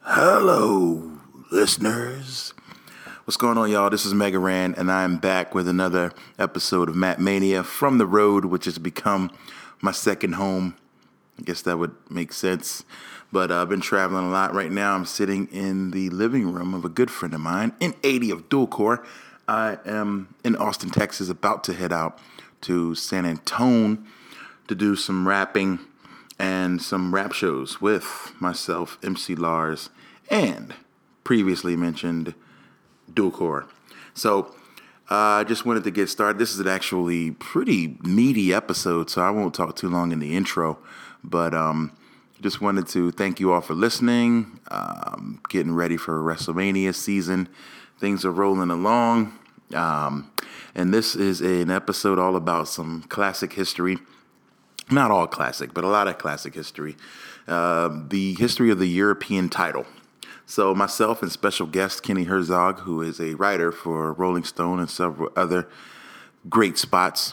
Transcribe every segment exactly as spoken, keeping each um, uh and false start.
Hello, listeners. What's going on, y'all? This is Mega Ran, and I'm back with another episode of Matt Mania from the road, which has become my second home. I guess that would make sense. But uh, I've been traveling a lot. Right now, I'm sitting in the living room of a good friend of mine in eighty of Dual Core. I am in Austin, Texas, about to head out to San Antonio to do some rapping and some rap shows with myself, M C Lars, and previously mentioned Dual Core. So I uh, just wanted to get started. This is an actually pretty meaty episode, so I won't talk too long in the intro. But um, just wanted to thank you all for listening. Um, getting ready for WrestleMania season. Things are rolling along. Um, and this is an episode all about some classic history. Not all classic, but a lot of classic history. Uh, the history of the European title. So myself and special guest Kenny Herzog, who is a writer for Rolling Stone and several other great spots,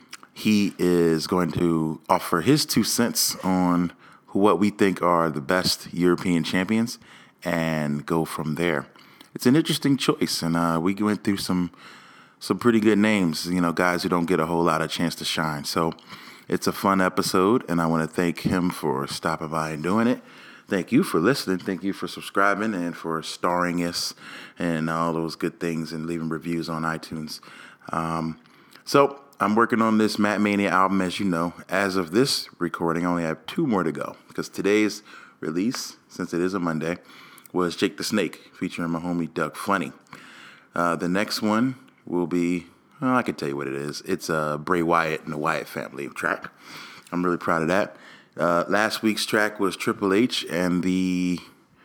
he is going to offer his two cents on what we think are the best European champions and go from there. It's an interesting choice, and uh, we went through some some pretty good names, you know, guys who don't get a whole lot of chance to shine. So it's a fun episode, and I want to thank him for stopping by and doing it. Thank you for listening. Thank you for subscribing and for starring us and all those good things and leaving reviews on iTunes. Um, so I'm working on this Matt Mania album, as you know. As of this recording, I only have two more to go because today's release, since it is a Monday, was Jake the Snake featuring my homie Doug Funny. Uh, the next one will be, well, I can tell you what it is. It's a Bray Wyatt and the Wyatt family track. I'm really proud of that. Uh, last week's track was Triple H, and the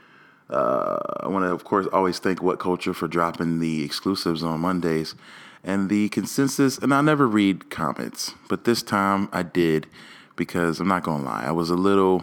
uh, I want to, of course, always thank What Culture for dropping the exclusives on Mondays. And the consensus, and I never read comments, but this time I did because I'm not going to lie. I was a little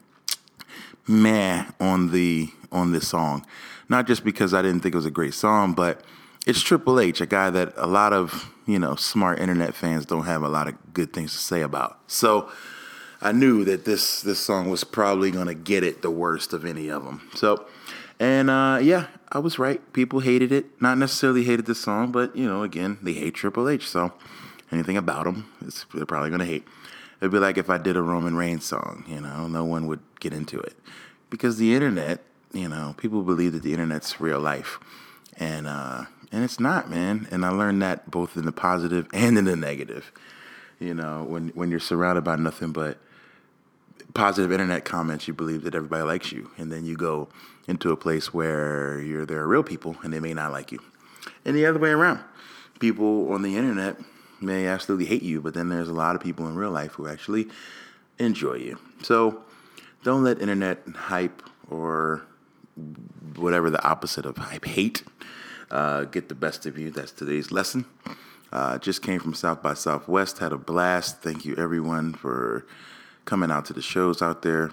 meh on the on this song. Not just because I didn't think it was a great song, but it's Triple H, a guy that a lot of, you know, smart internet fans don't have a lot of good things to say about. So I knew that this this song was probably going to get it the worst of any of them. So, and uh, yeah, I was right. People hated it. Not necessarily hated the song, but, you know, again, they hate Triple H. So anything about him, it's, they're probably going to hate. It'd be like if I did a Roman Reigns song, you know, no one would get into it. Because the internet, you know, people believe that the internet's real life. And, uh, and it's not, man. And I learned that both in the positive and in the negative. You know, when, when you're surrounded by nothing but positive internet comments, you believe that everybody likes you. And then you go into a place where you're there are real people and they may not like you. And the other way around. People on the internet may absolutely hate you, but then there's a lot of people in real life who actually enjoy you. So don't let internet hype or whatever the opposite of hype, hate, uh, get the best of you. That's today's lesson. Uh, just came from South by Southwest, had a blast. Thank you, everyone, for coming out to the shows out there.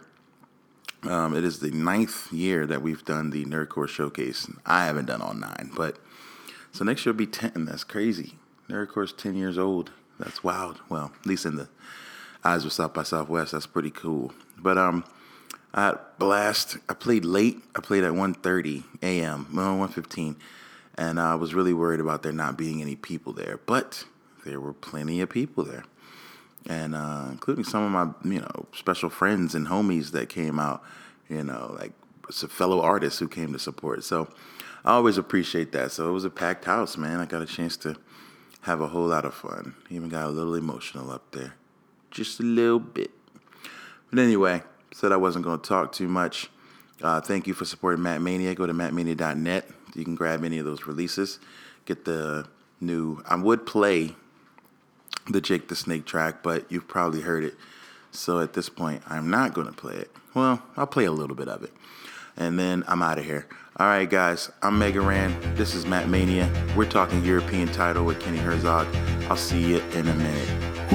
Um, it is the ninth year that we've done the Nerdcore Showcase. I haven't done all nine, but so next year will be ten. That's crazy. Nerdcore's ten years old. That's wild. Well, at least in the eyes of South by Southwest, that's pretty cool. But um, I had a blast. I played late. I played at one thirty a.m., well, one fifteen, and I was really worried about there not being any people there. But there were plenty of people there. And uh, including some of my, you know, special friends and homies that came out, you know, like some fellow artists who came to support. So I always appreciate that. So it was a packed house, man. I got a chance to have a whole lot of fun. Even got a little emotional up there. Just a little bit. But anyway, said I wasn't going to talk too much. Uh, thank you for supporting Matt Mania. Go to matt mania dot net. You can grab any of those releases. Get the new, I would play the Jake the Snake track, but you've probably heard it. So at this point, I'm not going to play it. Well, I'll play a little bit of it. And then I'm out of here. All right, guys. I'm Mega Ran. This is Matt Mania. We're talking European title with Kenny Herzog. I'll see you in a minute.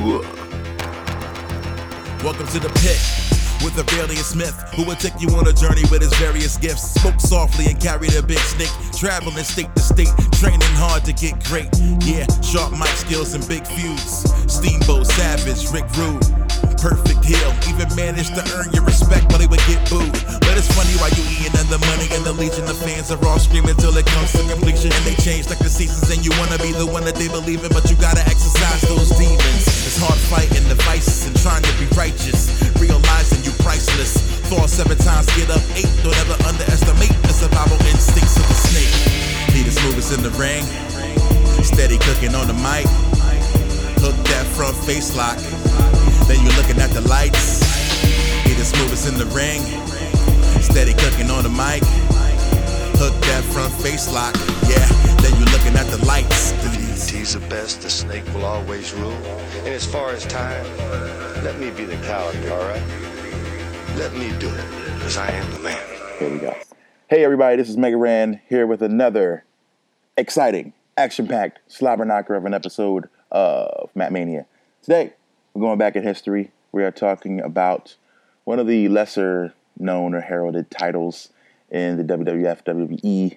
Welcome to the pit with Avalian Smith, who will take you on a journey with his various gifts. Spoke softly and carried a big stick, traveling state to state, training hard to get great. Yeah, sharp mic skills and big feuds. Steamboat, Savage, Rick Rude, Perfect Hill, even managed to earn your respect, but he would get booed. But it's funny while you eating and the money and the legion of fans are all screaming till it comes to completion. And they change like the seasons, and you wanna be the one that they believe in, but you gotta exercise those demons. It's hard fighting the vices and trying to be righteous, realizing you priceless. Fall seven times, get up eight. Don't ever underestimate the survival instincts of the snake. Need the smoothest in the ring, steady cooking on the mic. Hook that front face lock, then you looking at the lights. Need the smoothest in the ring, steady cooking on the mic. Hook that front face lock, yeah, then you looking at the lights. He's the best, the snake will always rule. And as far as time, let me be the coward, all right? Let me do it, because I am the man. Here we go. Hey everybody, this is Mega Ran here with another exciting, action-packed slobber knocker of an episode of Matt Mania. Today, we're going back in history. We are talking about one of the lesser known or heralded titles in the W W F, W W E,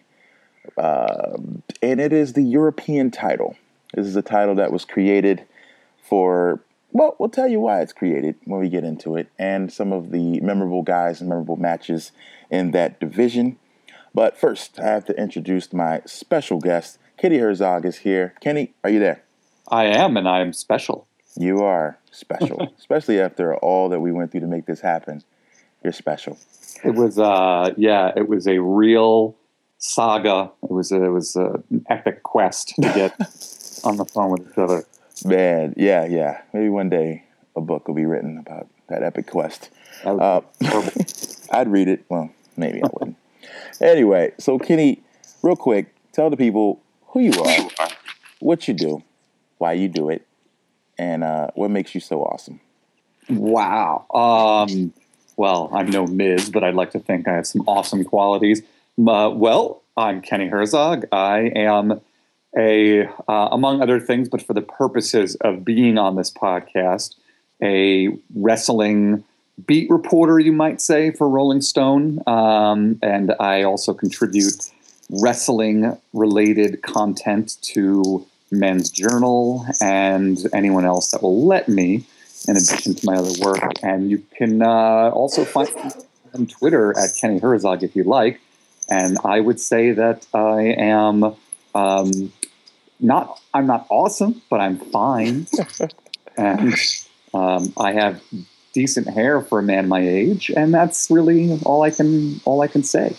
uh, and it is the European title. This is a title that was created for, well, we'll tell you why it's created when we get into it, and some of the memorable guys and memorable matches in that division. But first, I have to introduce my special guest. Kenny Herzog is here. Kenny, are you there? I am, and I am special. You are special, especially after all that we went through to make this happen. You're special. It was, uh, yeah, it was a real saga. It was, a, it was a, an epic quest to get on the phone with each other. Man, yeah, yeah. Maybe one day a book will be written about that epic quest. That was Uh, horrible. I'd read it. Well, maybe I wouldn't. Anyway, so Kenny, real quick, tell the people who you are, what you do, why you do it, and uh, what makes you so awesome. Wow. Um, well, I'm no Miz, but I'd like to think I have some awesome qualities. Uh, well, I'm Kenny Herzog. I am a, uh, among other things, but for the purposes of being on this podcast, a wrestling beat reporter, you might say, for Rolling Stone. Um, and I also contribute wrestling-related content to Men's Journal and anyone else that will let me, in addition to my other work. And you can uh, also find me on Twitter at Kenny Herzog if you like. And I would say that I am um, not, I'm not awesome, but I'm fine. And um, I have decent hair for a man my age, and that's really all I can all I can say.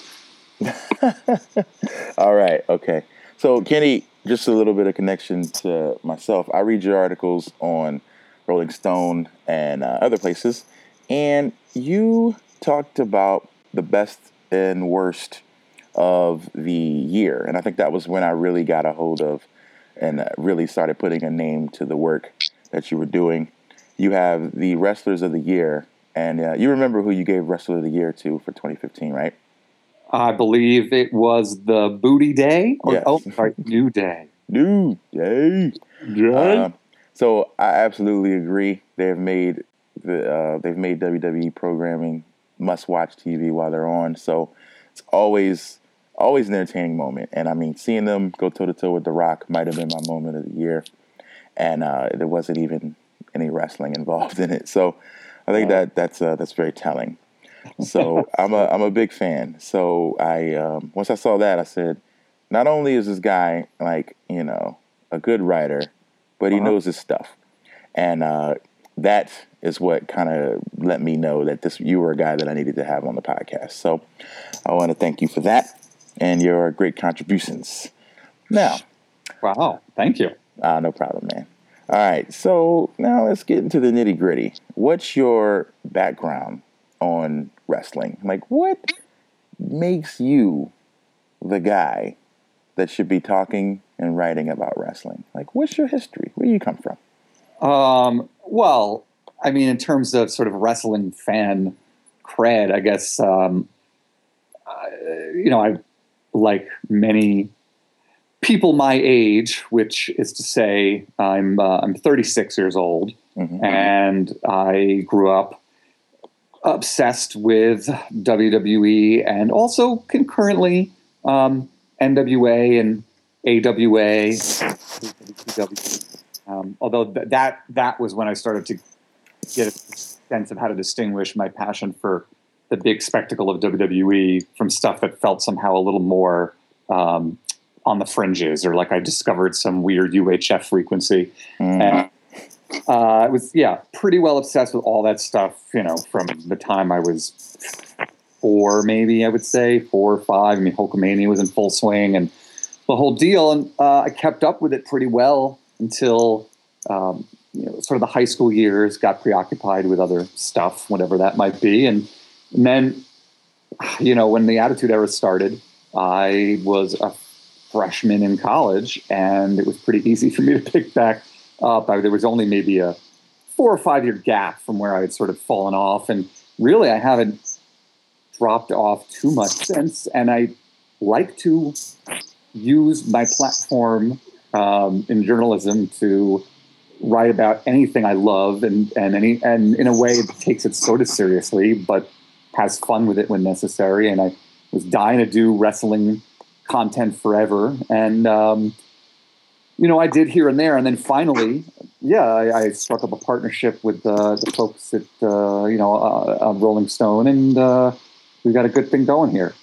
All right, okay. So, Kenny, just a little bit of connection to myself. I read your articles on Rolling Stone and uh, other places, and you talked about the best and worst of the year, and I think that was when I really got a hold of and really started putting a name to the work that you were doing. You have the Wrestlers of the Year, and uh, you remember who you gave Wrestler of the Year to for twenty fifteen, right? I believe it was the Booty Day. Or, Yes. Oh, sorry, New Day. New Day. Yeah. Uh, so I absolutely agree. They've made the uh, they've made W W E programming must-watch T V while they're on. So it's always always an entertaining moment. And I mean, seeing them go toe to toe with The Rock might have been my moment of the year. And uh, there wasn't even any wrestling involved in it. So I think that that's uh, that's very telling. So I'm a I'm a big fan. So I um, once I saw that, I said, not only is this guy like, you know, a good writer, but he Uh-huh. knows his stuff, and uh, that is what kind of let me know that this you were a guy that I needed to have on the podcast. So I want to thank you for that and your great contributions. Now, Wow. Thank you. uh, no problem, man. All right, so now let's get into the nitty gritty. What's your background on wrestling? Like, what makes you the guy that should be talking and writing about wrestling? Like, what's your history? Where do you come from? Um, well, I mean, in terms of sort of wrestling fan cred, I guess, um, uh, you know, I, like many people my age, which is to say, I'm uh, I'm thirty-six years old, Mm-hmm. and I grew up obsessed with W W E and also concurrently um, N W A and A W A. Um, although th- that that was when I started to get a sense of how to distinguish my passion for the big spectacle of W W E from stuff that felt somehow a little more um, on the fringes, or like I discovered some weird U H F frequency. Mm. And uh, it was, yeah, pretty well obsessed with all that stuff, you know, from the time I was four, maybe I would say, four or five. I mean, Hulkamania was in full swing and the whole deal. And uh, I kept up with it pretty well until, um, you know, sort of the high school years, got preoccupied with other stuff, whatever that might be. And, and then, you know, when the Attitude Era started, I was a freshman in college, and it was pretty easy for me to pick back up. I, there was only maybe a four or five year gap from where I had sort of fallen off. And really, I haven't dropped off too much since. And I like to use my platform um, in journalism to write about anything I love, and, and any and in a way that takes it sort of seriously, but has fun with it when necessary. And I was dying to do wrestling content forever. And, um, you know, I did here and there. And then finally, yeah, I, I struck up a partnership with uh, the folks at, uh, you know, uh, Rolling Stone, and uh, we got a good thing going here.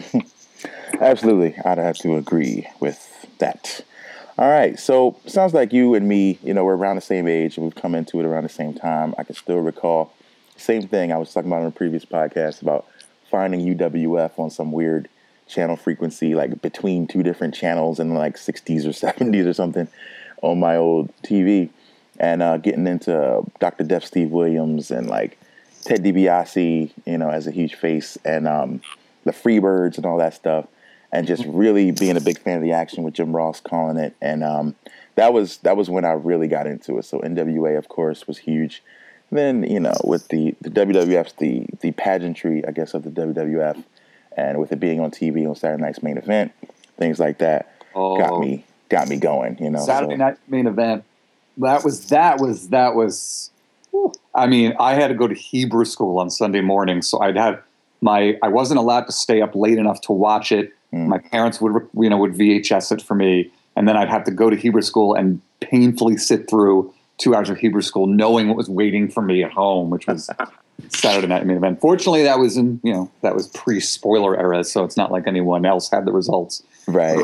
Absolutely. I'd have to agree with that. All right. So sounds like you and me, you know, we're around the same age, and we've come into it around the same time. I can still recall the same thing I was talking about on a previous podcast about finding U W F on some weird channel frequency, like between two different channels in like sixties or seventies or something on my old T V, and uh, getting into Doctor Death Steve Williams and like Ted DiBiase, you know, as a huge face, and um, the Freebirds and all that stuff. And just really being a big fan of the action with Jim Ross calling it. And um, that was that was when I really got into it. So N W A, of course, was huge. And then, you know, with the, the W W F, the, the pageantry, I guess, of the W W F, and with it being on T V on Saturday Night's Main Event, things like that oh, got me got me going, you know. Saturday so. Night Main Event, that was, that was, that was, whew. I mean, I had to go to Hebrew school on Sunday morning, so I'd have my, I wasn't allowed to stay up late enough to watch it. Mm. My parents would, you know, would V H S it for me, and then I'd have to go to Hebrew school and painfully sit through two hours of Hebrew school, knowing what was waiting for me at home, which was Saturday Night Main Event. Fortunately, that was in, you know, that was pre-spoiler era, so it's not like anyone else had the results. Right.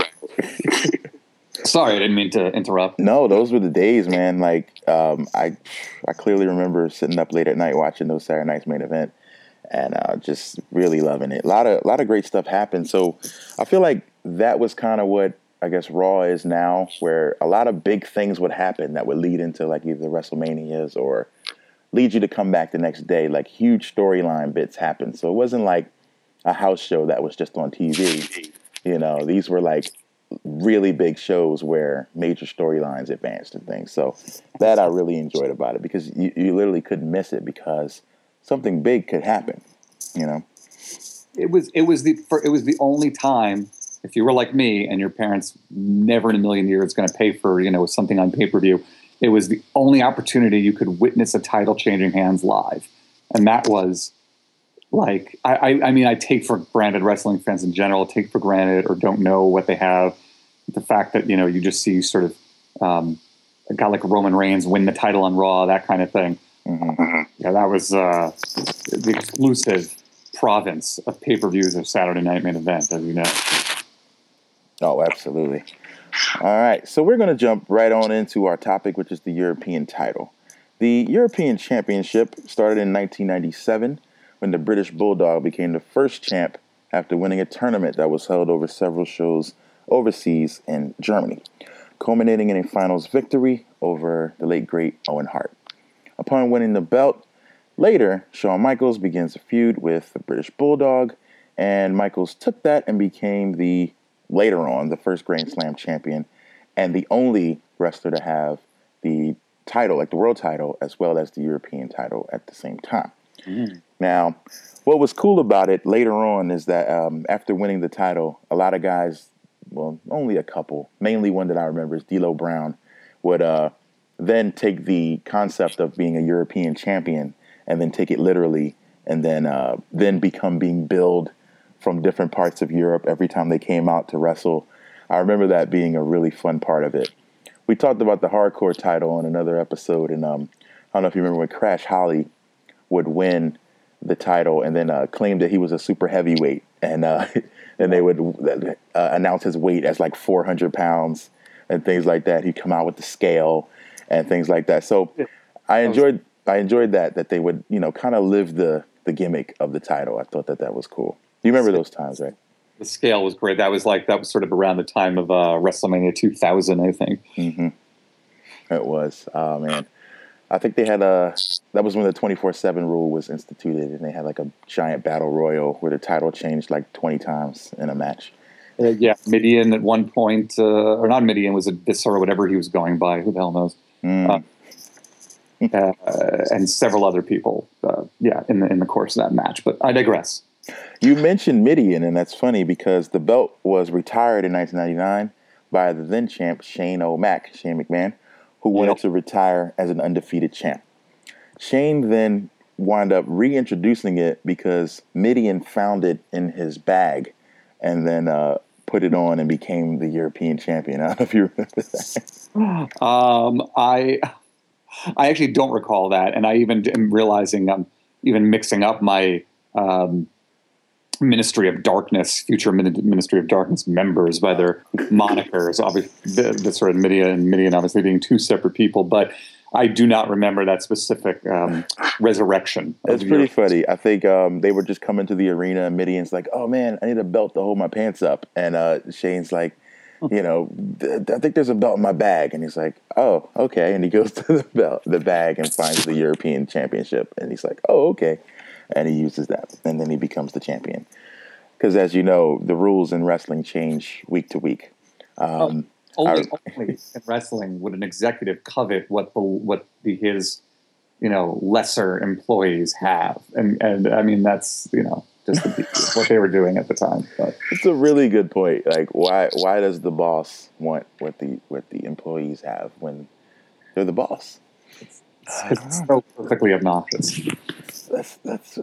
Sorry, I didn't mean to interrupt. No, those were the days, man. Like, um, I, I clearly remember sitting up late at night watching those Saturday Night's Main Event. And uh, just really loving it. A lot of a lot of great stuff happened. So I feel like that was kind of what I guess Raw is now, where a lot of big things would happen that would lead into like either WrestleManias or lead you to come back the next day. Like huge storyline bits happened. So it wasn't like a house show that was just on T V. You know, these were like really big shows where major storylines advanced and things. So that I really enjoyed about it, because you, you literally couldn't miss it, because something big could happen, you know. It was it was the for, it was the only time, if you were like me and your parents never in a million years going to pay for, you know, something on pay per view, it was the only opportunity you could witness a title changing hands live, and that was like I, I I mean I take for granted, wrestling fans in general take for granted or don't know what they have, the fact that, you know, you just see sort of um, a guy like Roman Reigns win the title on Raw, that kind of thing. Mm-hmm. Yeah, that was uh, the exclusive province of pay-per-views of Saturday Night Main Event, as you know. Oh, absolutely. All right, so we're going to jump right on into our topic, which is the European title. The European Championship started in nineteen ninety-seven when the British Bulldog became the first champ after winning a tournament that was held over several shows overseas in Germany, culminating in a finals victory over the late, great Owen Hart. Upon winning the belt, later, Shawn Michaels begins a feud with the British Bulldog, and Michaels took that and became the, later on, the first Grand Slam champion and the only wrestler to have the title, like the world title, as well as the European title at the same time. Mm. Now, what was cool about it later on is that um, after winning the title, a lot of guys, well, only a couple, mainly one that I remember is D'Lo Brown, would uh, then take the concept of being a European champion and then take it literally, and then uh, then become being billed from different parts of Europe every time they came out to wrestle. I remember that being a really fun part of it. We talked about the hardcore title on another episode, and um, I don't know if you remember when Crash Holly would win the title, and then uh, claimed that he was a super heavyweight, and uh, and they would uh, announce his weight as like four hundred pounds and things like that. He'd come out with the scale and things like that. So I enjoyed I enjoyed that that they would, you know, kind of live the the gimmick of the title. I thought that that was cool. You remember those times, right? The scale was great. That was like that was sort of around the time of uh, WrestleMania two thousand, I think. Mm-hmm. It was. Oh man. I think they had a, that was when the twenty-four seven rule was instituted, and they had like a giant battle royal where the title changed like twenty times in a match. Uh, yeah, Midian at one point, uh, or not Midian, was a Viscera, whatever he was going by, who the hell knows. Mm. Uh, uh, and several other people, uh, yeah, in the, in the course of that match. But I digress. You mentioned Midian, and that's funny because the belt was retired in nineteen ninety-nine by the then champ Shane O'Mac, Shane McMahon, who wanted yep. to retire as an undefeated champ. Shane then wound up reintroducing it because Midian found it in his bag and then uh, put it on and became the European champion. I don't know if you remember that. Um, I, I actually don't recall that, and I even am realizing I'm even mixing up my um, Ministry of Darkness, future Ministry of Darkness members by their monikers. Obviously, the, the sort of Midian and Midian obviously being two separate people, but I do not remember that specific um, resurrection. It's pretty funny. I think um, they were just coming to the arena, and Midian's like, "Oh man, I need a belt to hold my pants up," and uh, Shane's like, "You know, th- I think there's a belt in my bag," and he's like, "Oh, okay," and he goes to the belt, the bag, and finds the European Championship, and he's like, "Oh, okay." And he uses that, and then he becomes the champion. Because, as you know, the rules in wrestling change week to week. Um, oh, only, I, only in wrestling would an executive covet what the what the, his, you know, lesser employees have, and and I mean that's you know just the, what they were doing at the time. But. It's a really good point. Like, why why does the boss want what the what the employees have when they're the boss? It's, it's so perfectly obnoxious. That's that's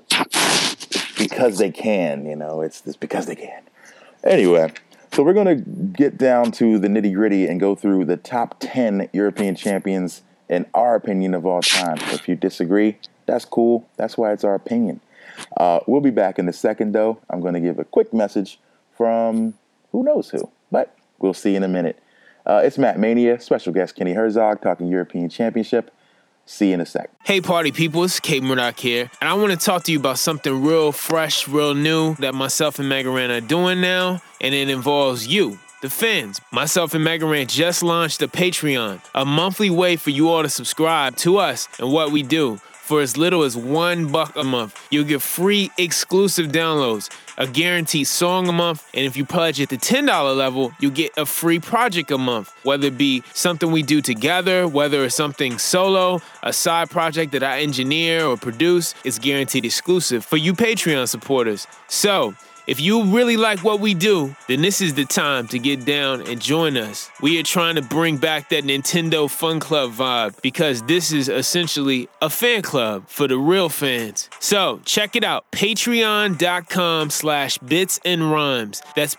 it's because they can, you know. It's, it's because they can. Anyway, so we're going to get down to the nitty gritty and go through the top ten European champions in our opinion of all time. If you disagree, that's cool. That's why it's our opinion. Uh, we'll be back in a second, though. I'm going to give a quick message from who knows who, but we'll see in a minute. Uh, it's Matt Mania, special guest Kenny Herzog talking European Championship. See you in a sec. Hey, party people, it's Kate Murdoch here, and I want to talk to you about something real fresh, real new that myself and Megaran are doing now, and it involves you, the fans. Myself and Megaran just launched a Patreon, a monthly way for you all to subscribe to us and what we do. For as little as one buck a month, you'll get free exclusive downloads, a guaranteed song a month, and if you pledge at the ten dollars level, you'll get a free project a month, whether it be something we do together, whether it's something solo, a side project that I engineer or produce, it's guaranteed exclusive for you Patreon supporters. So, if you really like what we do, then this is the time to get down and join us. We are trying to bring back that Nintendo Fun Club vibe because this is essentially a fan club for the real fans. So check it out, patreon.com slash bits and rhymes. That's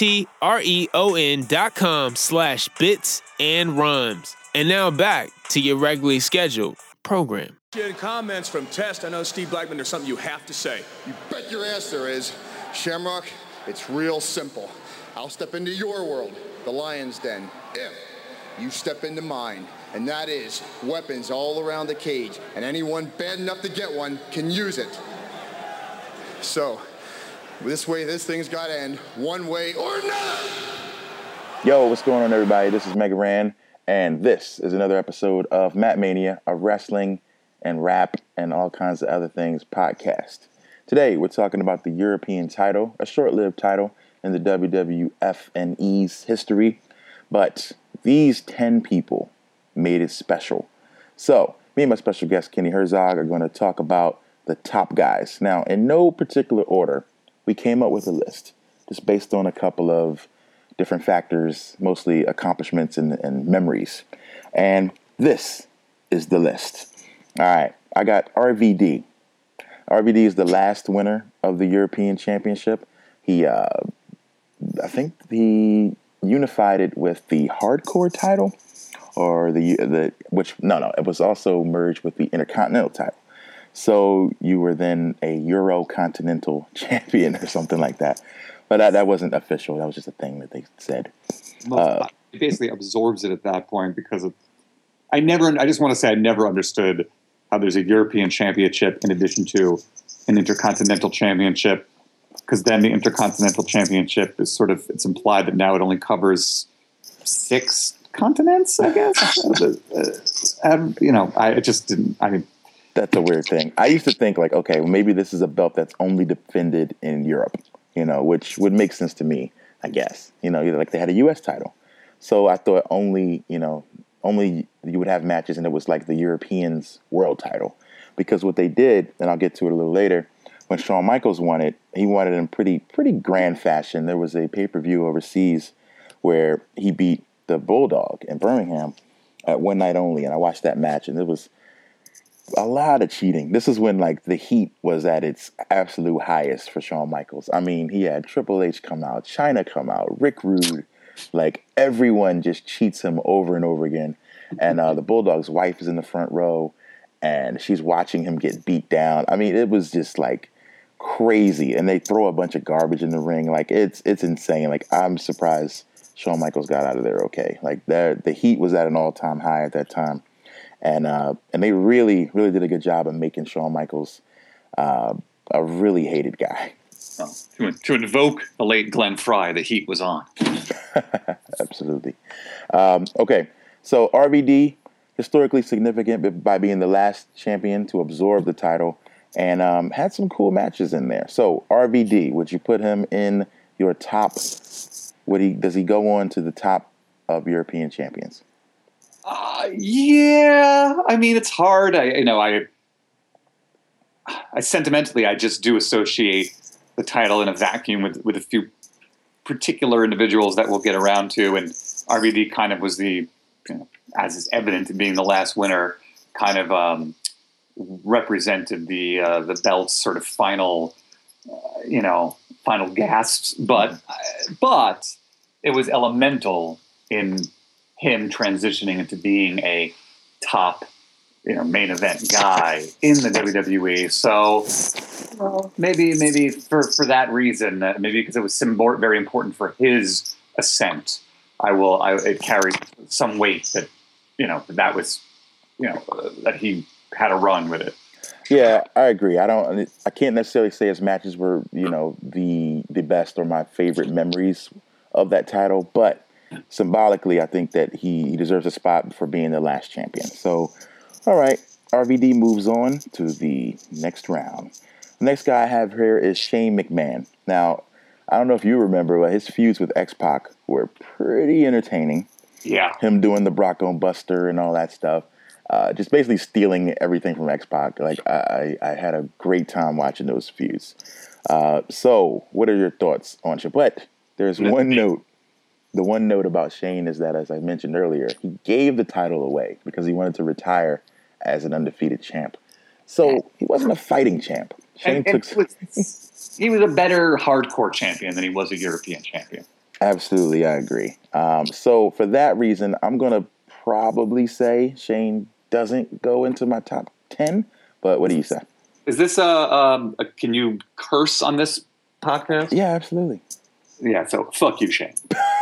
P-A-T-R-E-O-N dot com slash bits and rhymes. And now back to your regularly scheduled program. Comments from Test. I know, Steve Blackman, there's something you have to say. You bet your ass there is. Shamrock, it's real simple. I'll step into your world, the lion's den, if you step into mine. And that is weapons all around the cage. And anyone bad enough to get one can use it. So, this way, this thing's got to end one way or another. Yo, what's going on, everybody? This is Megaran, and this is another episode of Matt Mania, a wrestling and rap and all kinds of other things podcast. Today, we're talking about the European title, a short-lived title in the W W F N E's history, but these ten people made it special. So, me and my special guest, Kenny Herzog, are going to talk about the top guys. Now, in no particular order, we came up with a list, just based on a couple of different factors, mostly accomplishments and, and memories. And this is the list. All right, I got R V D. R V D is the last winner of the European Championship. He, uh, I think he unified it with the Hardcore title, or the, the which, no, no, it was also merged with the Intercontinental title. So you were then a Euro-Continental champion or something like that. But that, that wasn't official. That was just a thing that they said. Uh, it basically absorbs it at that point because of, I never, I just want to say I never understood how there's a European championship in addition to an intercontinental championship, because then the intercontinental championship is sort of, it's implied that now it only covers six continents, I guess. um, you know, I it just didn't, I mean. That's a weird thing. I used to think like, okay, well, maybe this is a belt that's only defended in Europe, you know, which would make sense to me, I guess. You know, like they had a U S title. So I thought only, you know, only you would have matches and it was like the Europeans world title. Because what they did, and I'll get to it a little later, when Shawn Michaels won it, he won it in pretty pretty grand fashion. There was a pay-per-view overseas where he beat the Bulldog in Birmingham at one night only. And I watched that match and it was a lot of cheating. This is when like the heat was at its absolute highest for Shawn Michaels. I mean, he had Triple H come out, Chyna come out, Rick Rude, like everyone just cheats him over and over again. And uh, the Bulldog's wife is in the front row and she's watching him get beat down. I mean, it was just like crazy. And they throw a bunch of garbage in the ring. Like it's it's insane. Like I'm surprised Shawn Michaels got out of there okay. Like the the heat was at an all time high at that time. And uh, and they really, really did a good job of making Shawn Michaels uh, a really hated guy. Oh, to, to invoke the late Glenn Fry, the heat was on. Absolutely. Um, okay, so R V D, historically significant by being the last champion to absorb the title and um, had some cool matches in there. So R V D, would you put him in your top? Would he? Does he go on to the top of European champions? Uh, yeah, I mean it's hard. I you know I, I sentimentally I just do associate the title in a vacuum with with a few particular individuals that we'll get around to, and R V D kind of was the, you know, as is evident in being the last winner, kind of um, represented the uh, the belt's sort of final, uh, you know, final gasps. But but it was elemental in him transitioning into being a top, you know, main event guy in the W W E. So, well, maybe, maybe for, for that reason, uh, maybe because it was symbol- very important for his ascent, I will, I, it carried some weight that, you know, that was, you know, uh, that he had a run with it. Yeah, I agree. I don't, I can't necessarily say his matches were, you know, the, the best or my favorite memories of that title, but symbolically, I think that he, he deserves a spot for being the last champion. So, all right, R V D moves on to the next round. The next guy I have here is Shane McMahon. Now, I don't know if you remember, but his feuds with X-Pac were pretty entertaining. Yeah. Him doing the Bronco Buster and all that stuff. Uh, just basically stealing everything from X-Pac. Like, I, I had a great time watching those feuds. Uh, so, what are your thoughts on Shane? But there's one note. The one note about Shane is that, as I mentioned earlier, he gave the title away because he wanted to retire as an undefeated champ. So he wasn't a fighting champ. Shane and, and took. Was, he was a better hardcore champion than he was a European champion. Absolutely, I agree. Um, so for that reason, I'm going to probably say Shane doesn't go into my top ten. But what do you say? Is this a, um, a can you curse on this podcast? Yeah, absolutely. Yeah, so fuck you, Shane.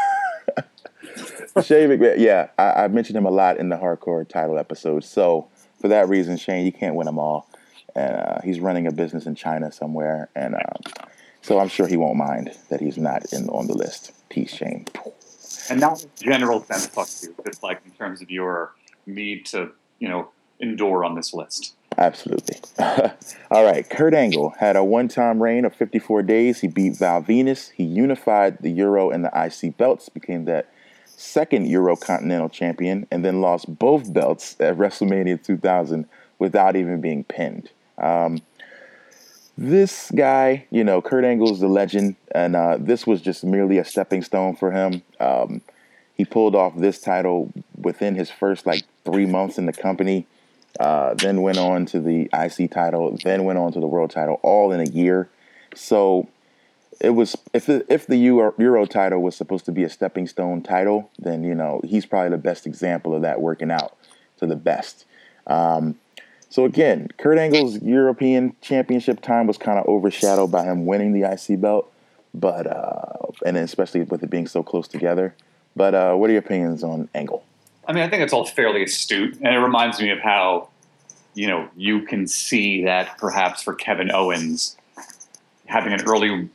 Shane McMahon, yeah, I, I mentioned him a lot in the hardcore title episode. So for that reason, Shane, you can't win them all. And uh, he's running a business in China somewhere. And uh, so I'm sure he won't mind that he's not in on the list. Peace, Shane. And not in general sense, fuck you, just like in terms of your need to, you know, endure on this list. Absolutely. All right. Kurt Angle had a one-time reign of fifty-four days. He beat Val Venus. He unified the Euro and the I C belts, became that second Euro Continental Champion, and then lost both belts at WrestleMania two thousand without even being pinned. Um, this guy, you know, Kurt Angle's the legend, and uh, this was just merely a stepping stone for him. Um, he pulled off this title within his first, like, three months in the company. Uh, then went on to the I C title, then went on to the world title, all in a year. So it was if the if the Euro, Euro title was supposed to be a stepping stone title, then you know he's probably the best example of that working out to the best. Um, So again, Kurt Angle's European Championship time was kind of overshadowed by him winning the I C belt, but uh, and especially with it being so close together. But uh, what are your opinions on Angle? I mean, I think it's all fairly astute, and it reminds me of how, you know, you can see that perhaps for Kevin Owens, having an early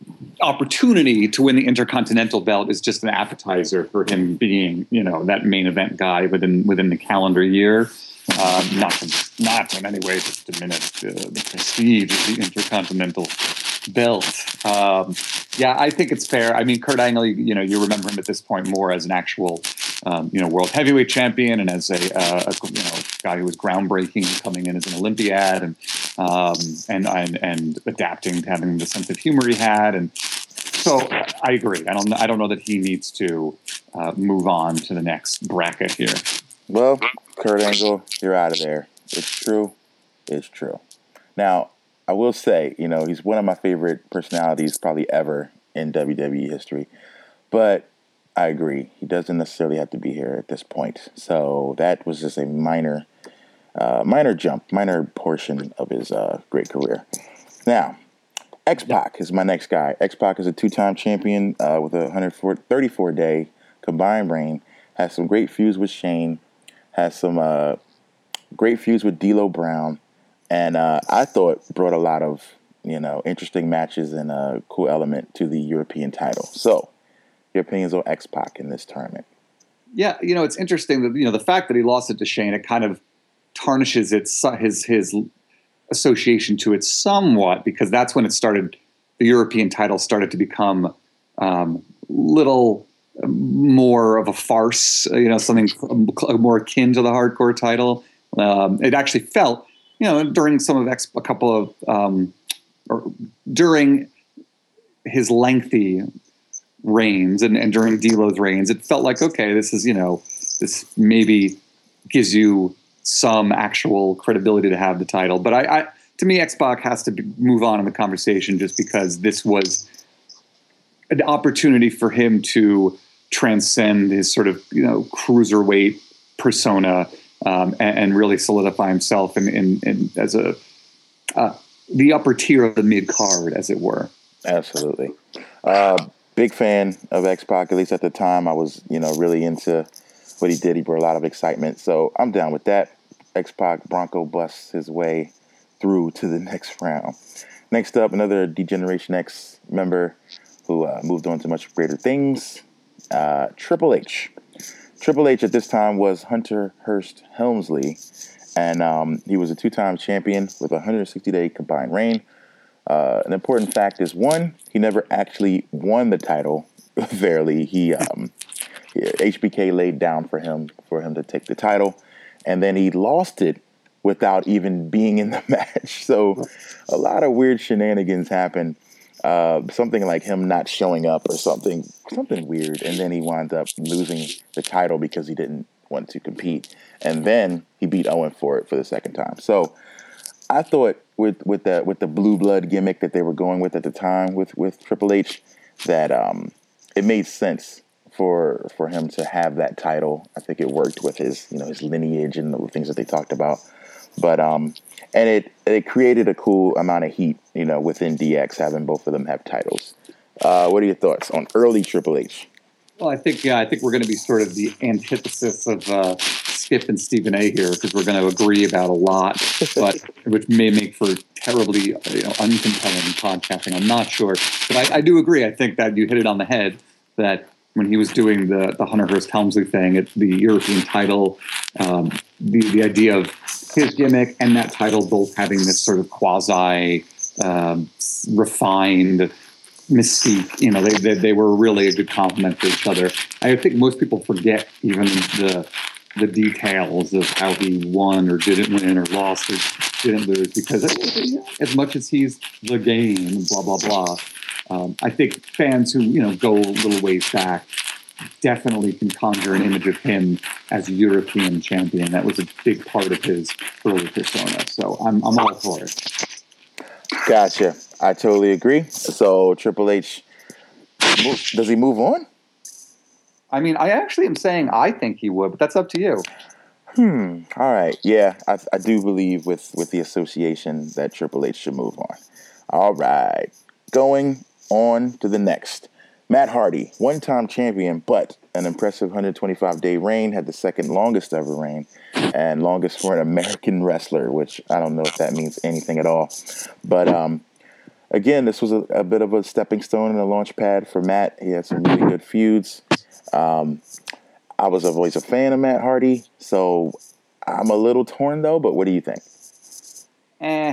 opportunity to win the Intercontinental belt is just an appetizer for him being, you know, that main event guy within within the calendar year. Um, not to, not in any way to diminish uh, the prestige of the Intercontinental belt. Um, yeah, I think it's fair. I mean, Kurt Angle, you, you know, you remember him at this point more as an actual, um, you know, world heavyweight champion and as a, uh, a you know guy who was groundbreaking, coming in as an Olympiad and um, and, and and adapting to having the sense of humor he had. And so I agree. I don't I don't know that he needs to uh, move on to the next bracket here. Well, Kurt Angle, you're out of there. It's true. It's true. Now, I will say, you know, he's one of my favorite personalities probably ever in W W E history. But I agree. He doesn't necessarily have to be here at this point. So that was just a minor, uh, minor jump, minor portion of his uh, great career. Now, X-Pac is my next guy. X-Pac is a two-time champion uh, with a one hundred thirty-four day combined reign. Has some great feuds with Shane. Has some uh, great feuds with D'Lo Brown, and uh, I thought brought a lot of you know interesting matches and a cool element to the European title. So, your opinions on X-Pac in this tournament? Yeah, you know it's interesting that you know the fact that he lost it to Shane, it kind of tarnishes its his his association to it somewhat because that's when it started. The European title started to become um, little. More of a farce, you know, something more akin to the hardcore title. Um, it actually felt, you know, during some of X, a couple of, um, or during his lengthy reigns and, and during D'Lo's reigns, it felt like, okay, this is, you know, this maybe gives you some actual credibility to have the title. But I, I to me, X-Pac has to be, move on in the conversation just because this was an opportunity for him to transcend his sort of, you know, cruiserweight persona um, and, and really solidify himself in, in, in as a uh, the upper tier of the mid card, as it were. Absolutely, uh, big fan of X-Pac. At least at the time, I was, you know, really into what he did. He brought a lot of excitement, so I'm down with that. X-Pac Bronco busts his way through to the next round. Next up, another D-Generation X member who uh, moved on to much greater things. Uh, Triple H. Triple H at this time was Hunter Hearst Helmsley, and um, he was a two-time champion with a one hundred sixty day combined reign. Uh, an important fact is, one, he never actually won the title fairly. He um, H B K laid down for him for him to take the title, and then he lost it without even being in the match. So a lot of weird shenanigans happened. Uh, something like him not showing up or something, something weird. And then he wound up losing the title because he didn't want to compete. And then he beat Owen for it for the second time. So I thought with, with the, with the blue blood gimmick that they were going with at the time with, with Triple H, that, um, it made sense for, for him to have that title. I think it worked with his, you know, his lineage and the things that they talked about. But, um, and it, it created a cool amount of heat, you know, within D X, having both of them have titles. Uh, what are your thoughts on early Triple H? Well, I think, yeah, I think we're going to be sort of the antithesis of uh, Skip and Stephen A here because we're going to agree about a lot, but which may make for terribly you know, uncompelling podcasting. I'm not sure. But I, I do agree. I think that you hit it on the head that when he was doing the, the Hunter Hearst Helmsley thing, it's the European title, um, the, the idea of his gimmick and that title both having this sort of quasi um, refined mystique. You know, they, they they were really a good complement to each other. I think most people forget even the the details of how he won or didn't win or lost or didn't lose because as much as he's the game, blah blah blah. Um, I think fans who you know go a little ways back definitely can conjure an image of him as a European champion. That was a big part of his early persona. So I'm I'm all for it. Gotcha. I totally agree. So Triple H, does he move on? I mean, I actually am saying I think he would, but that's up to you. Hmm. All right. Yeah, I, I do believe with, with the association that Triple H should move on. All right. Going on to the next. Matt Hardy, one-time champion, but an impressive one hundred twenty-five day reign, had the second longest ever reign and longest for an American wrestler, which I don't know if that means anything at all. But um, again, this was a, a bit of a stepping stone and a launch pad for Matt. He had some really good feuds. Um, I was always a fan of Matt Hardy, so I'm a little torn though. But what do you think? Eh.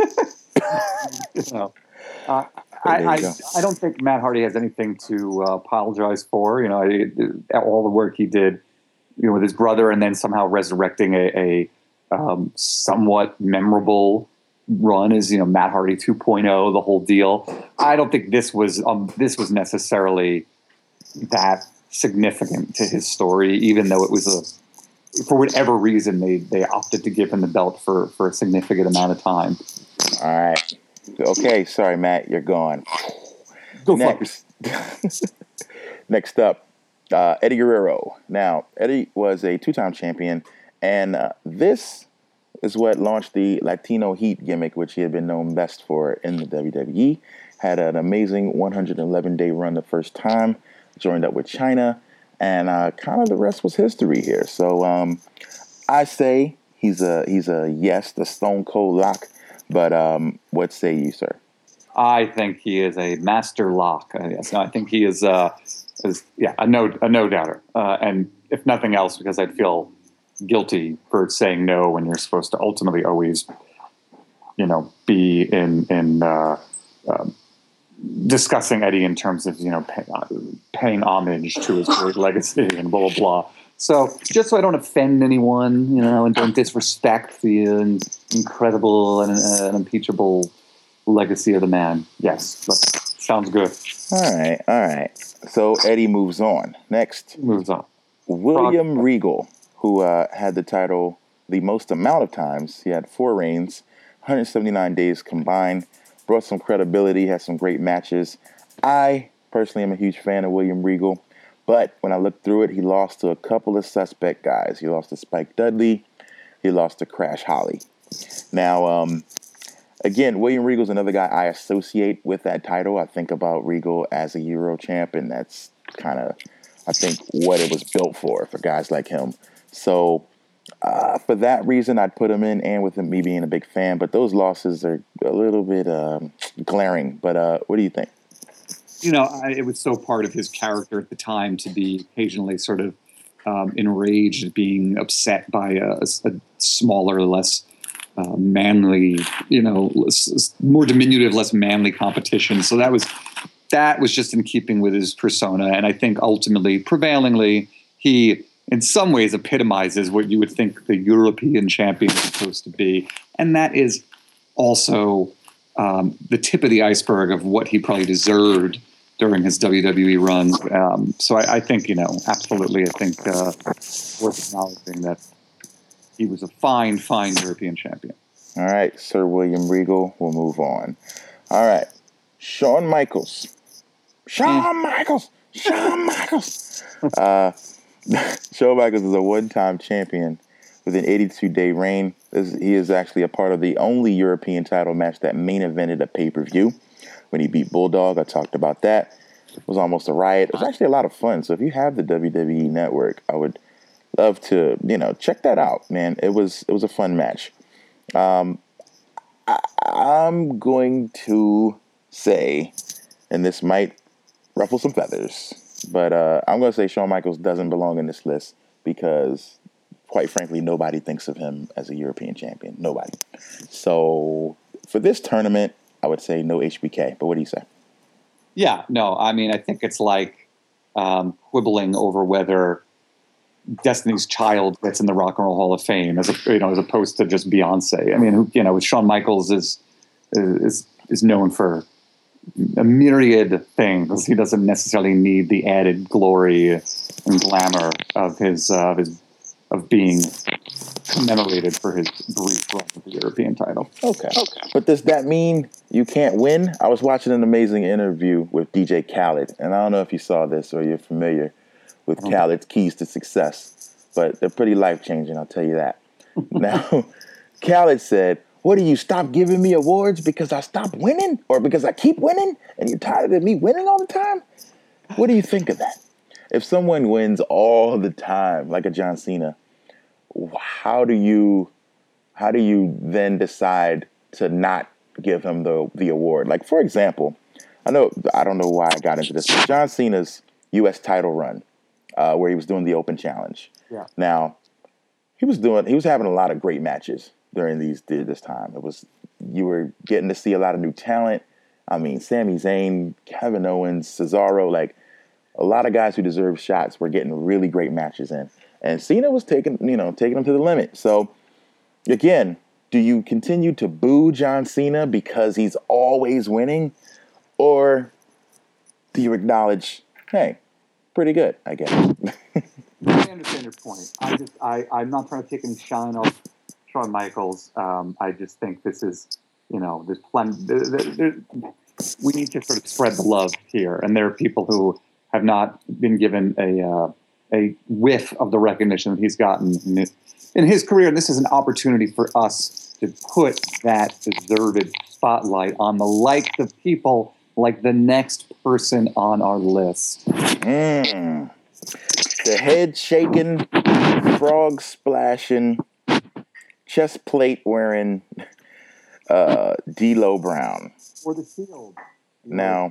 you know, uh, I, I, I don't think Matt Hardy has anything to uh, apologize for. You know, I, all the work he did, you know, with his brother, and then somehow resurrecting a, a um, somewhat memorable run as, you know, Matt Hardy two point oh, the whole deal. I don't think this was um, this was necessarily that significant to his story, even though it was a, for whatever reason, they they opted to give him the belt for for a significant amount of time. All right. Okay, sorry, Matt, you're gone. Go Next, Next up, uh, Eddie Guerrero. Now, Eddie was a two-time champion, and uh, this is what launched the Latino Heat gimmick, which he had been known best for in the W W E. Had an amazing one hundred eleven day run the first time, joined up with China, and uh, kind of the rest was history here. So um, I say he's a he's a yes, the Stone Cold lock. But um, what say you, sir? I think he is a master lock. Uh, yes, I think he is, uh, is yeah, a no, a no doubter. Uh, and if nothing else, because I'd feel guilty for saying no when you're supposed to ultimately always, you know, be in in uh, uh, discussing Eddie in terms of, you know, pay, uh, paying homage to his great legacy and blah blah blah. So just so I don't offend anyone, you know, and don't disrespect the uh, incredible and uh, unimpeachable legacy of the man. Yes, that sounds good. All right, all right. So Eddie moves on. Next. Moves on. William Rock. Regal, who uh, had the title the most amount of times. He had four reigns, one hundred seventy-nine days combined, brought some credibility, had some great matches. I personally am a huge fan of William Regal. But when I looked through it, he lost to a couple of suspect guys. He lost to Spike Dudley. He lost to Crash Holly. Now, um, again, William Regal's another guy I associate with that title. I think about Regal as a Euro champ, and that's kind of, I think, what it was built for, for guys like him. So uh, for that reason, I'd put him in, and with him, me being a big fan. But those losses are a little bit um, glaring. But uh, what do you think? You know, I, it was so part of his character at the time to be occasionally sort of um, enraged, being upset by a, a smaller, less uh, manly, you know, less, more diminutive, less manly competition. So that was that was just in keeping with his persona. And I think ultimately, prevailingly, he in some ways epitomizes what you would think the European champion is supposed to be. And that is also um, the tip of the iceberg of what he probably deserved during his W W E run. Um, so I, I think, you know, absolutely, I think uh, worth acknowledging that he was a fine, fine European champion. All right, Sir William Regal, we'll move on. All right, Shawn Michaels. Shawn Michaels! Shawn Michaels! uh, Shawn Michaels is a one-time champion with an eighty-two day reign. He is actually a part of the only European title match that main evented a pay-per-view. When he beat Bulldog, I talked about that. It was almost a riot. It was actually a lot of fun. So if you have the W W E Network, I would love to, you know, check that out, man. It was it was a fun match. Um, I, I'm going to say, and this might ruffle some feathers, but uh, I'm going to say Shawn Michaels doesn't belong in this list because, quite frankly, nobody thinks of him as a European champion. Nobody. So for this tournament, I would say no H B K, but what do you say? Yeah, no, I mean, I think it's like um, quibbling over whether Destiny's Child gets in the Rock and Roll Hall of Fame as a, you know, as opposed to just Beyonce. I mean, you know, with Shawn Michaels is is is known for a myriad things. He doesn't necessarily need the added glory and glamour of his uh, of his of being commemorated for his brief run with the European title. Okay. okay. But does that mean you can't win? I was watching an amazing interview with D J Khaled, and I don't know if you saw this or you're familiar with mm-hmm. Khaled's Keys to Success. but they're pretty life-changing, I'll tell you that. Now, Khaled said, what do you, stop giving me awards because I stopped winning? Or because I keep winning and you're tired of me winning all the time? What do you think of that? If someone wins all the time, like a John Cena, how do you how do you then decide to not give him the the award? Like, for example, I know I don't know why I got into this, but John Cena's U S title run, uh, where he was doing the Open Challenge. Yeah. Now, he was doing he was having a lot of great matches during these this time. It was you were getting to see a lot of new talent. I mean, Sami Zayn, Kevin Owens, Cesaro, like a lot of guys who deserve shots were getting really great matches in. And Cena was taking, you know, taking them to the limit. So, again, do you continue to boo John Cena because he's always winning? Or do you acknowledge, hey, pretty good, I guess? I understand your point. I just, I, I'm not trying to take any shine off Shawn Michaels. Um, I just think this is, you know, there's plenty, there, there, there, we need to sort of spread the love here. And there are people who have not been given a uh, a whiff of the recognition that he's gotten in his, in his career. And this is an opportunity for us to put that deserved spotlight on the likes of people like the next person on our list. Mm. The head shaking, frog splashing, chest plate wearing uh, D'Lo Brown. Or the Shield. Now,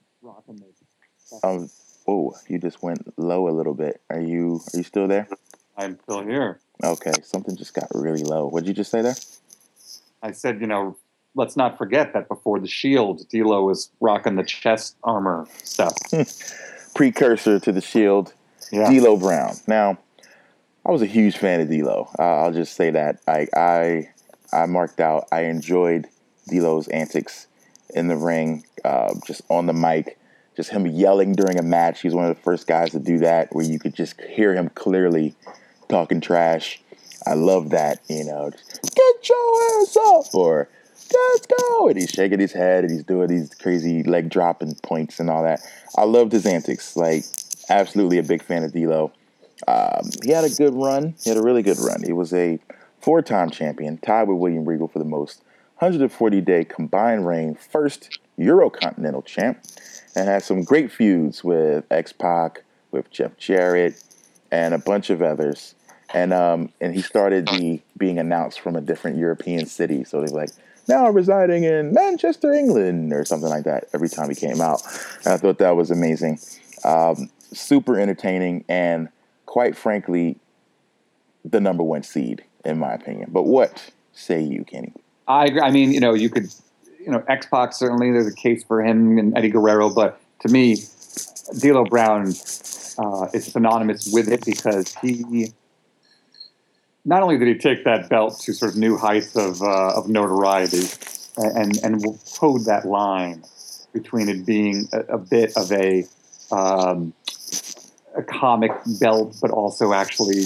um, oh, you just went low a little bit. Are you are you still there? I'm still here. Okay, something just got really low. What did you just say there? I said, you know, let's not forget that before the Shield, D'Lo was rocking the chest armor stuff. Precursor to the Shield, yeah. D'Lo Brown. Now, I was a huge fan of D'Lo. Uh, I'll just say that. I I I marked out. I enjoyed D'Lo's antics in the ring, uh, just on the mic. Just him yelling during a match. He's one of the first guys to do that, where you could just hear him clearly talking trash. I love that, you know. Get your ass up, or let's go. And he's shaking his head, and he's doing these crazy leg dropping points and all that. I loved his antics. Like, absolutely a big fan of D'Lo. Um, he had a good run. He had a really good run. He was a four-time champion, tied with William Regal for the most one hundred forty day combined reign, first Eurocontinental champ. And had some great feuds with X-Pac, with Jeff Jarrett, and a bunch of others. And um, and he started the being announced from a different European city. So they were like, now residing in Manchester, England, or something like that every time he came out. And I thought that was amazing. Um, super entertaining, and quite frankly, the number one seed, in my opinion. But what say you, Kenny? I agree. I mean, you know, you could... You know, X-Pac, certainly there's a case for him and Eddie Guerrero, but to me, D'Lo Brown uh, is synonymous with it because he, not only did he take that belt to sort of new heights of uh, of notoriety and, and towed that line between it being a, a bit of a, um, a comic belt, but also actually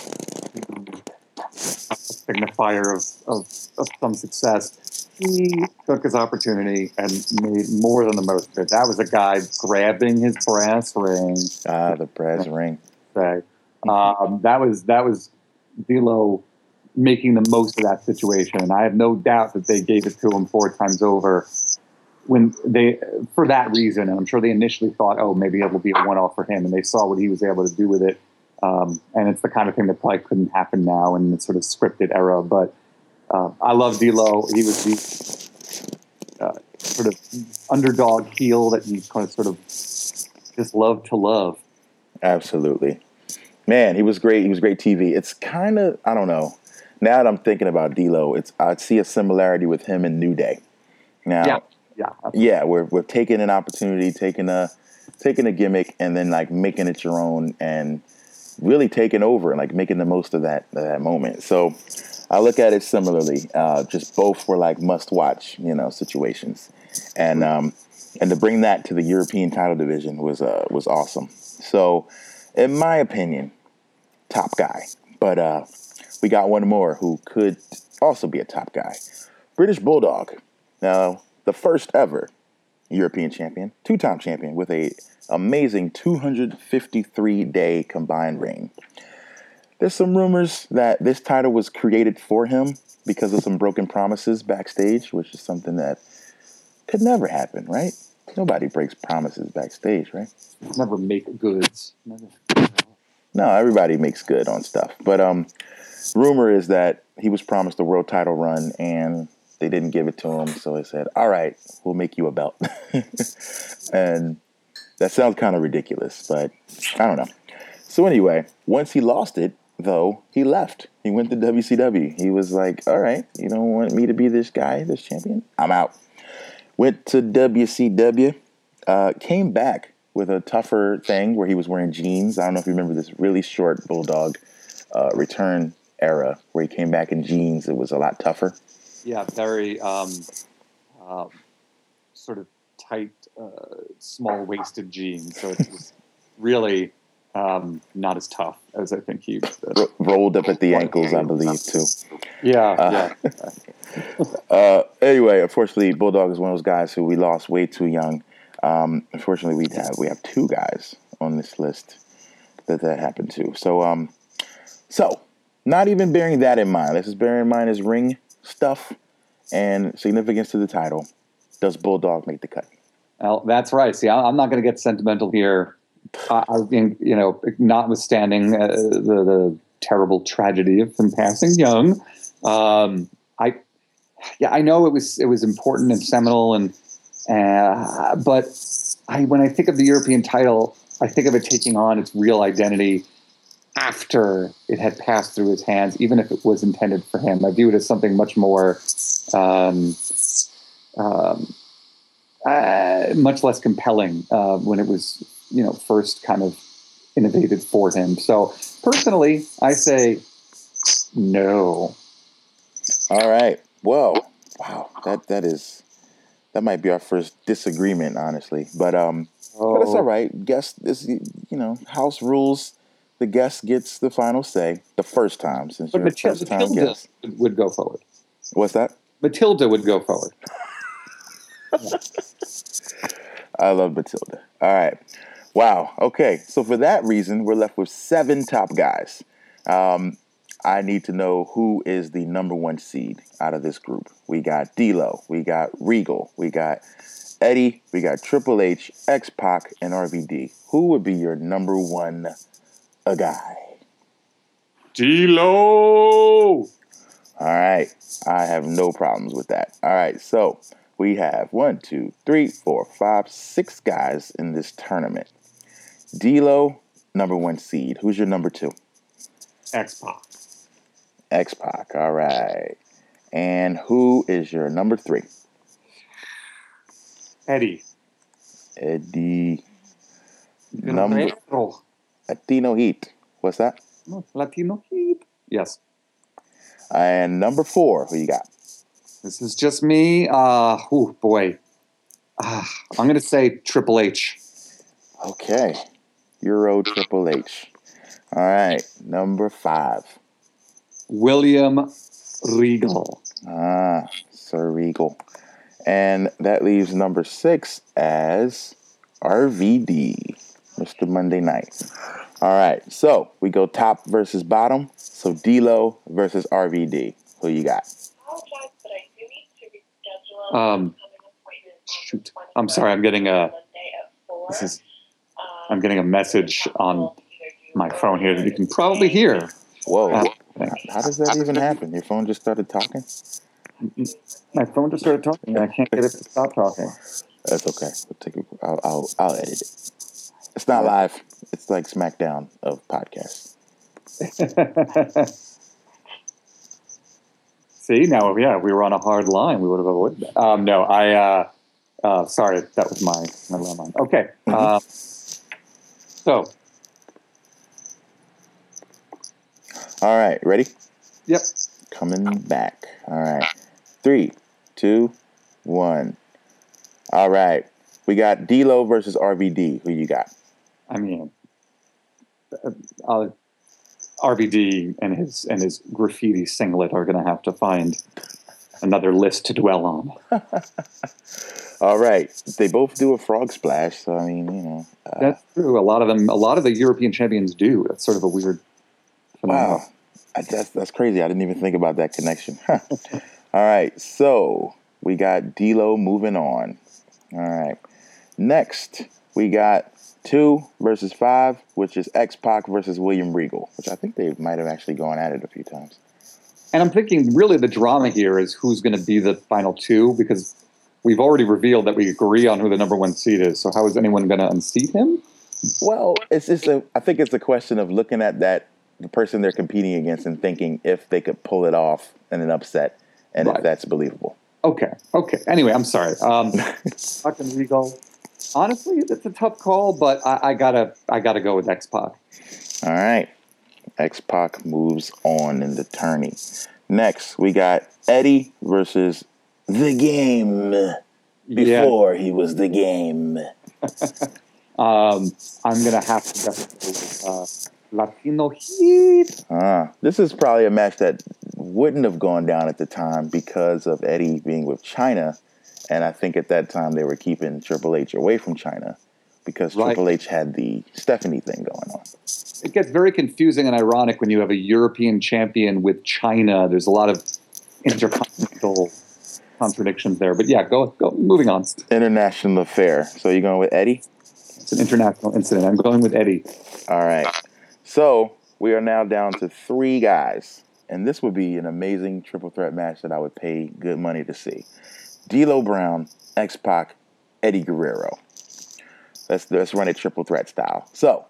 a signifier of, of, of some success. He took his opportunity and made more than the most of it. That was a guy grabbing his brass ring. Ah, the brass ring. Say, um, that was that was D'Lo making the most of that situation, and I have no doubt that they gave it to him four times over. When they, for that reason, and I'm sure they initially thought, oh, maybe it will be a one-off for him, and they saw what he was able to do with it. Um, and it's the kind of thing that probably couldn't happen now in the sort of scripted era, but. Uh, I love D'Lo. He was the uh, sort of underdog heel that you kind of sort of just love to love. Absolutely. Man, he was great. He was great T V. It's kind of, I don't know. Now that I'm thinking about D'Lo, it's I see a similarity with him and New Day. Now, yeah, yeah, absolutely. yeah, we're we're taking an opportunity, taking a taking a gimmick, and then like making it your own and really taking over and like making the most of that that moment. So. I look at it similarly. Uh, just both were like must-watch, you know, situations, and um, and to bring that to the European title division was uh, was awesome. So, in my opinion, top guy. But uh, we got one more who could also be a top guy, British Bulldog. Now, the first ever European champion, two-time champion with a amazing two hundred fifty-three day combined reign. there's some rumors that this title was created for him because of some broken promises backstage, which is something that could never happen, right? Nobody breaks promises backstage, right? Never make goods. Never. No, everybody makes good on stuff. But um, rumor is that he was promised a world title run and they didn't give it to him. So they said, all right, we'll make you a belt. And that sounds kind of ridiculous, but I don't know. So anyway, once he lost it, though, he left. He went to W C W. He was like, all right, you don't want me to be this guy, this champion? I'm out. Went to W C W, uh, came back with a tougher thing where he was wearing jeans. I don't know if you remember this really short Bulldog uh, return era where he came back in jeans. It was a lot tougher. Yeah, very um, uh, sort of tight, uh, small-waisted jeans. So it was really um, not as tough as I think he uh, R- rolled up at the ankles, I believe, too. Yeah, uh, yeah. uh, anyway, unfortunately, Bulldog is one of those guys who we lost way too young. Um, unfortunately, we have we have two guys on this list that that happened to. So, um, so not even bearing that in mind, let's just bear in mind his ring stuff and significance to the title. Does Bulldog make the cut? Well, that's right. See, I'm not going to get sentimental here. I, I think, you know, notwithstanding uh, the, the terrible tragedy of him passing young, um, I, yeah, I know it was it was important and seminal, and uh, but I when I think of the European title, I think of it taking on its real identity after it had passed through his hands, even if it was intended for him. I view it as something much more, um, um, uh, much less compelling uh, when it was, you know, first kind of innovated for him. So personally, I say no. All right. Well, wow, that that is that might be our first disagreement, honestly. But um, oh. but it's all right. Guess this, you know, house rules. The guest gets the final say the first time, since but you're Matil- first time Matilda guest. would go forward. What's that? Matilda would go forward. Yeah. I love Matilda. All right. Wow. Okay. So for that reason, we're left with seven top guys. Um, I need to know who is the number one seed out of this group. We got D-Lo. We got Regal. We got Eddie. We got Triple H, X-Pac, and R V D. Who would be your number one a guy? D-Lo! All right. I have no problems with that. All right. So we have one, two, three, four, five, six guys in this tournament. D-Lo, number one seed. Who's your number two? X-Pac. X-Pac. All right. And who is your number three? Eddie. Eddie. Guerrero. Number Latino Heat. What's that? Latino Heat. Yes. And number four, who you got? This is just me. Uh, oh, boy. Uh, I'm going to say Triple H. Okay. Euro Triple H. All right. Number five. William Regal. Ah, Sir Regal. And that leaves number six as R V D, Mister Monday Night. All right. So we go top versus bottom. So D-Lo versus R V D. Who you got? Um, shoot. I'm sorry. I'm getting a. This is. I'm getting a message on my phone here that you can probably hear. Whoa! Uh, How does that even happen? Your phone just started talking? My phone just started talking, and I can't get it to stop talking. That's okay. We'll take it. I'll, I'll I'll edit it. It's not live. It's like SmackDown of podcasts. See, now, yeah, we were on a hard line. We would have avoided that. Um, no, I, uh, uh, sorry, that was my, my landline. Okay. Mm-hmm. Uh, so. All right. Ready? Yep. Coming back. All right. Three, two, one. All right. We got D-Lo versus R V D. Who you got? I mean, uh, R V D and his and his graffiti singlet are going to have to find another list to dwell on. All right, they both do a frog splash, so I mean, you know, uh, that's true. A lot of them, a lot of the European champions do. That's sort of a weird phenomenal. Wow. I, that's, that's crazy. I didn't even think about that connection. All right. So we got D'Lo moving on. All right. Next, we got two versus five, which is X-Pac versus William Regal, which I think they might have actually gone at it a few times. And I'm thinking really the drama here is who's going to be the final two, because we've already revealed that we agree on who the number one seed is. So how is anyone going to unseat him? Well, it's just a, I think it's a question of looking at that, the person they're competing against, and thinking if they could pull it off in an upset, and right. if that's believable. Okay. Okay. Anyway, I'm sorry. Um, fucking Regal. Honestly, it's a tough call, but I, I gotta, I gotta go with X-Pac. All right. X-Pac moves on in the tourney. Next, we got Eddie versus The Game. Before yeah. he was The Game. um, I'm gonna have to go with uh, Latino Heat. Uh, this is probably a match that wouldn't have gone down at the time because of Eddie being with China, and I think at that time they were keeping Triple H away from China because right. Triple H had the Stephanie thing going on. It gets very confusing and ironic when you have a European champion with China. There's a lot of intercontinental contradictions there. But yeah, go go. Moving on. International affair. So you're going with Eddie? It's an international incident. I'm going with Eddie. All right. So we are now down to three guys. And this would be an amazing triple threat match that I would pay good money to see. D'Lo Brown, X-Pac, Eddie Guerrero. Let's, let's run it triple threat style. So,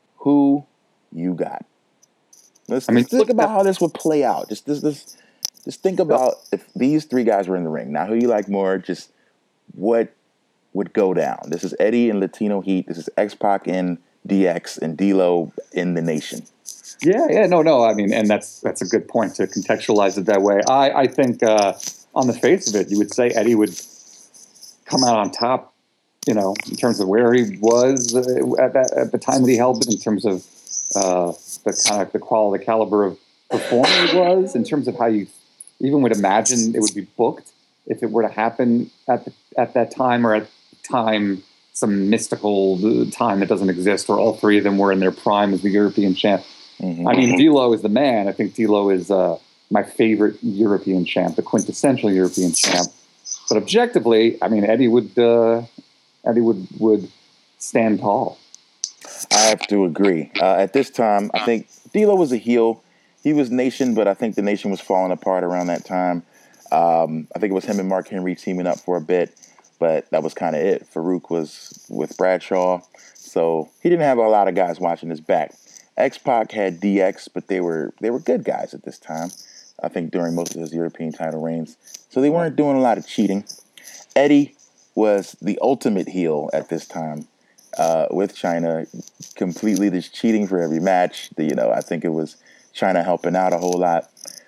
who you got? Let's, I mean, let's think about how this would play out. Just, just, just, just think about if these three guys were in the ring. Now, who you like more? Just what would go down? This is Eddie in Latino Heat. This is X-Pac in D X and D'Lo in the Nation. Yeah, yeah, no, no. I mean, and that's that's a good point to contextualize it that way. I, I think uh, on the face of it, you would say Eddie would come out on top, you know, in terms of where he was uh, at, that, at the time that he held it, in terms of uh, the kind of the quality, the caliber of performer he was, in terms of how you even would imagine it would be booked if it were to happen at the, at that time, or at the time, some mystical time that doesn't exist, where all three of them were in their prime as the European champ. Mm-hmm. I mean, D'Lo is the man. I think D'Lo is uh, my favorite European champ, the quintessential European champ. But objectively, I mean, Eddie would uh, Eddie would would stand tall. I have to agree. Uh, at this time, I think D'Lo was a heel. He was Nation, but I think the Nation was falling apart around that time. Um, I think it was him and Mark Henry teaming up for a bit, but that was kind of it. Farouk was with Bradshaw, so he didn't have a lot of guys watching his back. X-Pac had D X, but they were they were good guys at this time, I think, during most of his European title reigns. So they weren't doing a lot of cheating. Eddie was the ultimate heel at this time uh, with China, completely just cheating for every match. The, you know, I think it was China helping out a whole lot.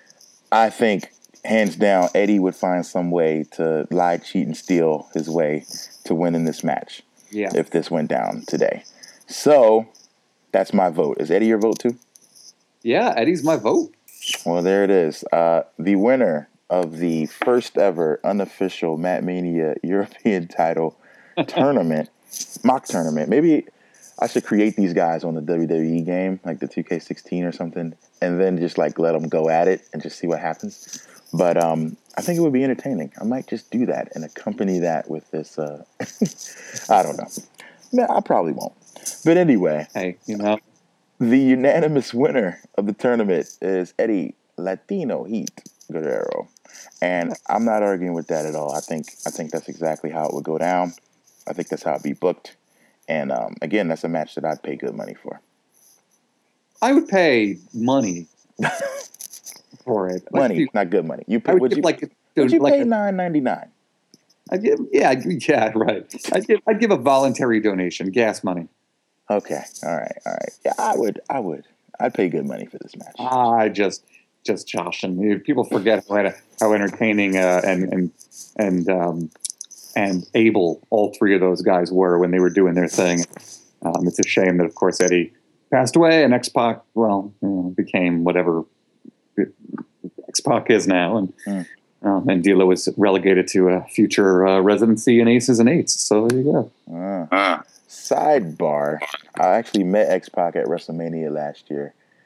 I think, hands down, Eddie would find some way to lie, cheat, and steal his way to winning this match yeah. if this went down today. So that's my vote. Is Eddie your vote too? Yeah, Eddie's my vote. Well, there it is. Uh, the winner of the first ever unofficial Matt Mania European title tournament, mock tournament. Maybe I should create these guys on the W W E game, like the two K sixteen or something, and then just like let them go at it and just see what happens. But um, I think it would be entertaining. I might just do that and accompany that with this. Uh, I don't know. Man, I probably won't. But anyway, hey, you know, the unanimous winner of the tournament is Eddie Latino Heat Guerrero, and I'm not arguing with that at all. I think I think that's exactly how it would go down. I think that's how it'd be booked, and um, again, that's a match that I'd pay good money for. I would pay money for it. Money, like, not good money. You pay, I would, would give you, like would you like pay nine ninety-nine? I give, yeah, yeah, right. I give, I give a voluntary donation, gas money. Okay, all right, all right. Yeah, I would, I would, I'd pay good money for this match. I just, just joshing. People forget how, how entertaining uh, and and and um, and able all three of those guys were when they were doing their thing. Um, it's a shame that, of course, Eddie passed away and X-Pac, well, you know, became whatever X-Pac is now, and. Mm. Um, and D'Lo was relegated to a future uh, residency in Aces and Eights. So there you go. Uh, uh. Sidebar: I actually met X-Pac at WrestleMania last year,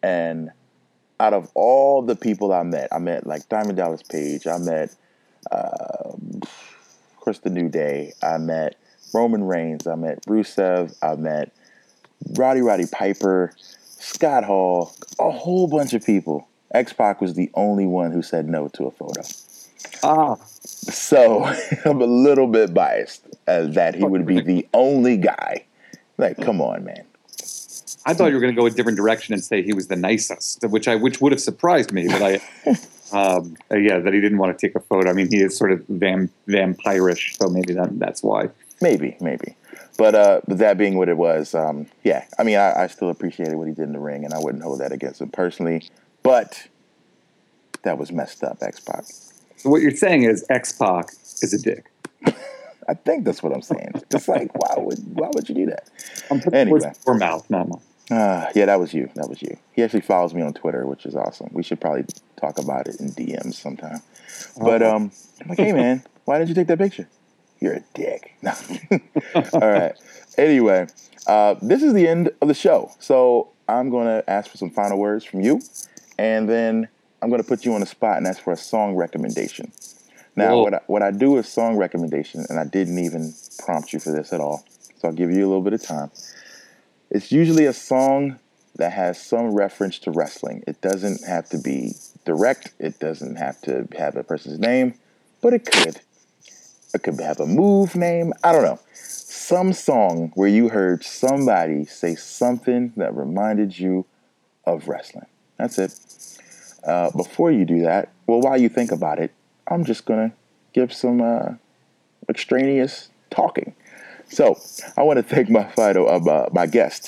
And out of all the people I met, I met like Diamond Dallas Page, I met, uh, of course, The New Day, I met Roman Reigns, I met Rusev, I met Roddy Roddy Piper, Scott Hall, a whole bunch of people. X-Pac was the only one who said no to a photo. Ah. So I'm a little bit biased uh, that he would be the only guy. Like, come on, man. I thought you were going to go a different direction and say he was the nicest, which I which would have surprised me. But I, um, uh, yeah, that he didn't want to take a photo. I mean, he is sort of vam- vampirish, so maybe that that's why. Maybe, maybe. But uh, but that being what it was, um, yeah. I mean, I, I still appreciated what he did in the ring, and I wouldn't hold that against him personally. But that was messed up, X-Pac. So what you're saying is X-Pac is a dick. I think that's what I'm saying. It's like, why would why would you do that? I'm putting Anyway. words in your mouth, not mine. Uh, yeah, that was you. That was you. He actually follows me on Twitter, which is awesome. We should probably talk about it in D Ms sometime. But um, I'm like, hey man, why didn't you take that picture? You're a dick. No. All right. Anyway, uh, this is the end of the show. So I'm going to ask for some final words from you, and then I'm going to put you on the spot and ask for a song recommendation. Now, what I, what I do is song recommendation, and I didn't even prompt you for this at all, so I'll give you a little bit of time. It's usually a song that has some reference to wrestling. It doesn't have to be direct. It doesn't have to have a person's name, but it could. It could have a move name. I don't know. Some song where you heard somebody say something that reminded you of wrestling. That's it. Uh, before you do that, well, while you think about it, I'm just going to give some uh, extraneous talking. So I want to thank my, final, uh, my guests.